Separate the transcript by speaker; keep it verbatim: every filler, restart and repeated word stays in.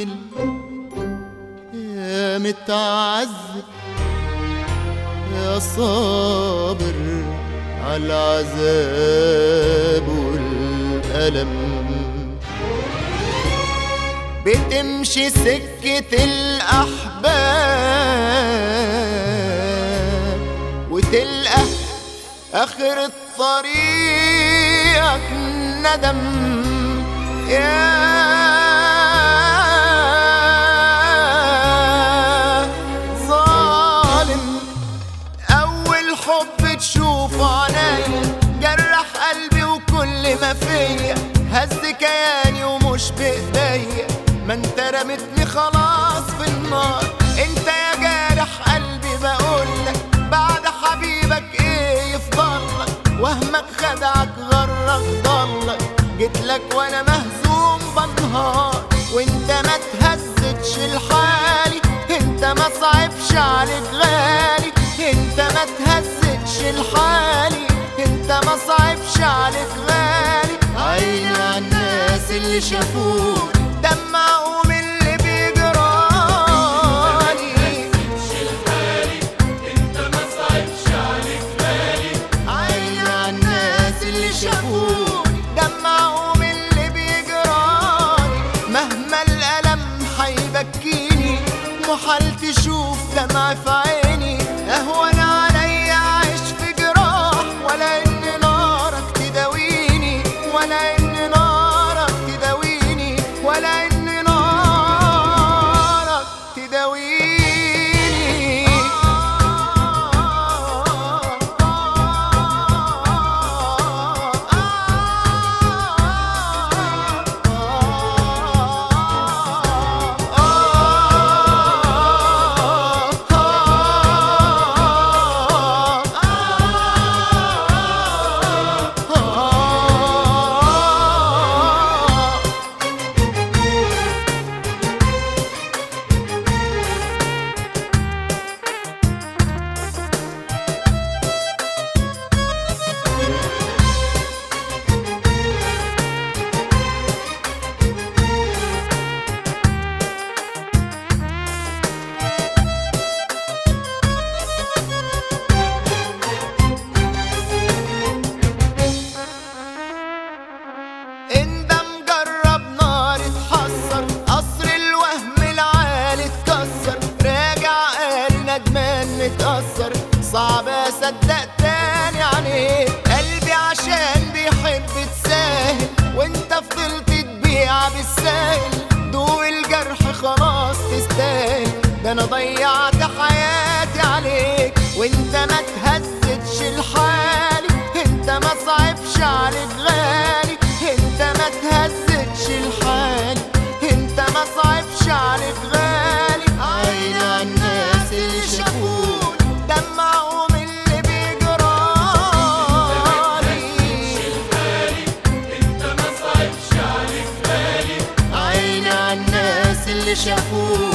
Speaker 1: الليل يا متعذب يا صابر عالعذاب والألم، بتمشي سكة الأحباب وتلقى آخر طريقك ندم. يا ظالم أول حب تشوفه عنايا جرح قلبي وكل ما فيا هز كياني ومش بإيديا، ما انت رمتني خلاص في النار. انت يا جارح قلبي بقولك بعد حبيبك ايه يفضلك، وهمك خدعك غرك ضلك، جيتلك وانا مهزوم بنهار وانت ما تهزتش لحالي، انت ما صعبش عليك غالي، انت ما تهزتش لحالي، انت ما صعبش عليك غالي. عيني عالناس اللي شافوني دمعوا من اللي بيجرالي،
Speaker 2: انت ما صعبش عليك غالي.
Speaker 1: عيني عالناس اللي شافوني دمعوا من اللي بيجرالي، مهما الألم حيبكيني محال تشوف دمع في عيني، أهون عليا أعيش في جراح ولا إن نارك تداويني، ولا إن نارك تداويني، ولا إن نارك تداويني. اندم جرب نار اتحسر، قصر الوهم العالي اتكسر، راجع قال ندمان متأثر، صعب اصدق تاني عليك قلبي عشان بيحب تساهل، وانت فضلت تبيع بالساهل، دوق الجرح خلاص تستاهل، ده انا ضيعت حياتي عليك وانت ما تهزتش لحالي، انت ما صعبش عليك غالي، انت ما تهزتش لحالي، انت ما صعبش عليك غالي. عيني عالناس اللي شافوني دمعوا من اللي بيجرالي،
Speaker 2: انت ما صعبش عليك غالي.
Speaker 1: عيني عالناس اللي شافوني